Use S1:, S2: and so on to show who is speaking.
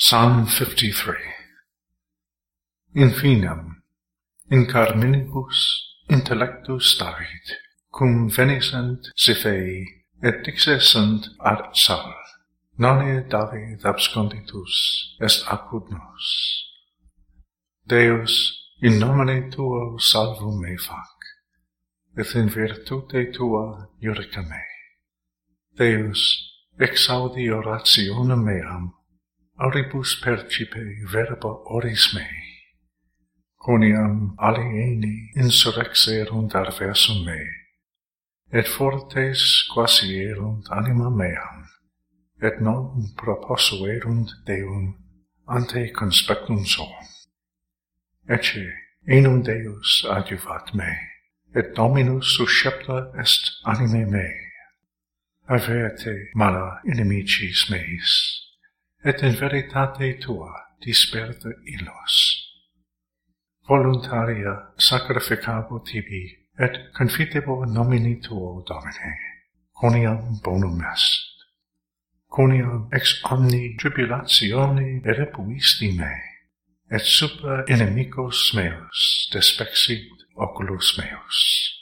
S1: Psalm 53. Infinem, in carminibus intellectus David, cum venisent Ziphei, et dixescent ad Saul, nonne David absconditus est apud nos. Deus, in nomine tuo salvum me fac, et in virtute tua iudica me. Deus, exaudi orationem meam, auribus percipe verba oris mei. Quoniam alieni insurrexerunt adversum me, et fortes quasierunt anima meam, et non propossuerunt Deum ante conspectum suum. Ecce, enum Deus adjuvat me, et Dominus suscepta est anime mei. Averte mala inimicis meis, et in veritate tua disperta illos. Voluntaria sacrificabo tibi, et confitebo nomini tuo, Domine, quoniam bonum est. Quoniam ex omni tribulatione erepuisti me, et super inimicos meus despexit oculus meus.